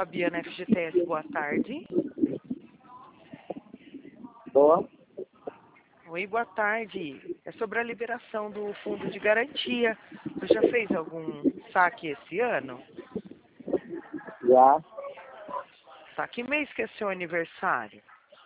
Fabiana FGTS, boa tarde. Boa. Oi, boa tarde. É sobre a liberação do fundo de garantia. Você já fez algum saque esse ano? Já. Tá, que mês que é seu aniversário?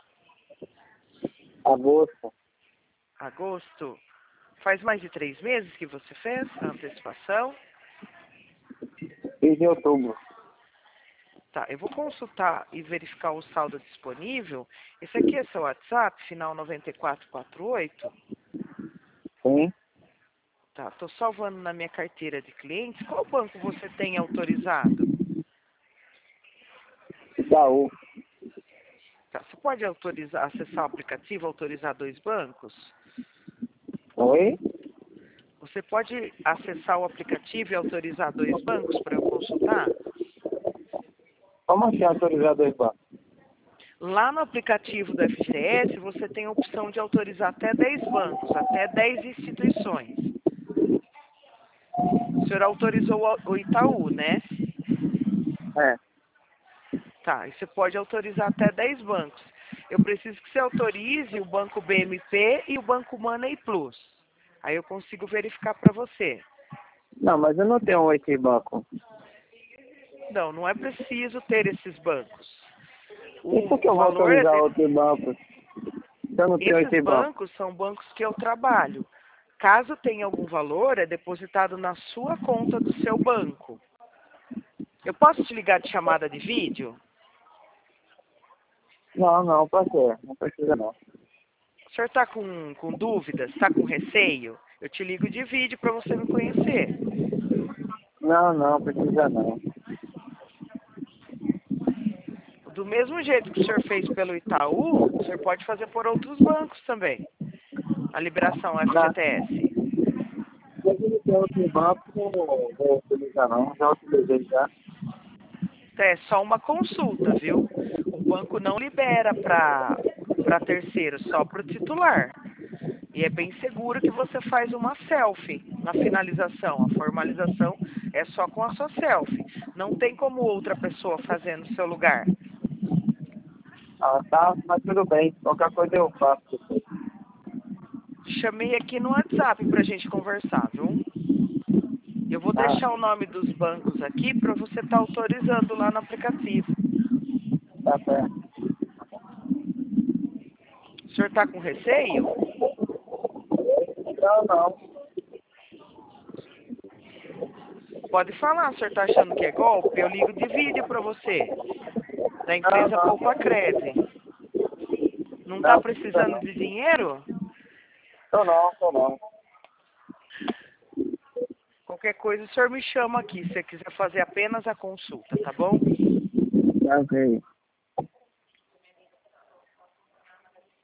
Agosto. Agosto? Faz mais de 3 meses que você fez a antecipação? Fiz em outubro. Tá, eu vou consultar e verificar o saldo disponível. Esse aqui é seu WhatsApp, final 9448? Sim. Tá, tô salvando na minha carteira de clientes. Qual banco você tem autorizado? Itaú. Tá, você pode autorizar, acessar o aplicativo, autorizar 2 bancos? Oi? Você pode acessar o aplicativo e autorizar 2 bancos para eu consultar? Como assim autorizar dois bancos? Lá no aplicativo do FGTS, você tem a opção de autorizar até 10 bancos, até 10 instituições. O senhor autorizou o Itaú, né? É. Tá, e você pode autorizar até 10 bancos. Eu preciso que você autorize o Banco BMP e o Banco Money Plus. Aí eu consigo verificar para você. Não, mas eu não tenho esse banco. Não, não é preciso ter esses bancos. E por que eu O vou valor é autorizar outro banco? Se eu não tenho Esses esse banco. bancos são bancos que eu trabalho. Caso tenha algum valor, é depositado na sua conta do seu banco. Eu posso te ligar de chamada de vídeo? Não, pode ser. Não precisa não. O senhor está com dúvidas? Está com receio? Eu te ligo de vídeo para você me conhecer. Não, precisa não. Do mesmo jeito que o senhor fez pelo Itaú, o senhor pode fazer por outros bancos também. A liberação Não, FGTS. se eu não tenho outro banco, não vou autorizar não. Já autorizei já. É só uma consulta, viu? O banco não libera para terceiro, só para o titular. E é bem seguro que você faz uma selfie na finalização. A formalização é só com a sua selfie. Não tem como outra pessoa fazer no seu lugar. Ah, tá, mas tudo bem. Qualquer coisa eu faço depois. Chamei aqui no WhatsApp para a gente conversar, viu? Eu vou Tá, deixar o nome dos bancos aqui para você estar autorizando lá no aplicativo. tá certo. O senhor está com receio? Não. Pode falar, o senhor está achando que é golpe? Eu ligo de vídeo para você, da empresa Não. Poupa Cred. Não está Não, precisa precisando não. de dinheiro? Tô não. Qualquer coisa o senhor me chama aqui, se você quiser fazer apenas a consulta, tá bom? Ok.